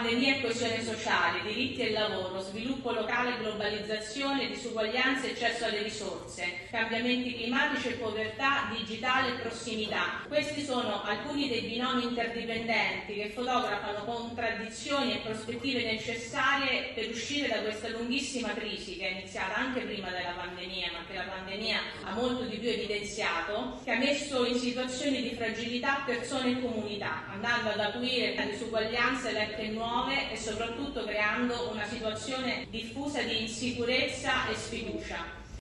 pandemia e coesione sociale, diritti e lavoro, sviluppo locale, globalizzazione, disuguaglianze e accesso alle risorse, cambiamenti climatici e povertà digitale e prossimità. Questi sono alcuni dei binomi interdipendenti che fotografano contraddizioni e prospettive necessarie per uscire da questa lunghissima crisi che è iniziata anche prima della pandemia, ma che la pandemia ha molto di più evidenziato, che ha messo in situazioni di fragilità persone e comunità, andando ad acuire le disuguaglianze vecchie e nuove e soprattutto creando una situazione diffusa di insicurezza e sfiducia.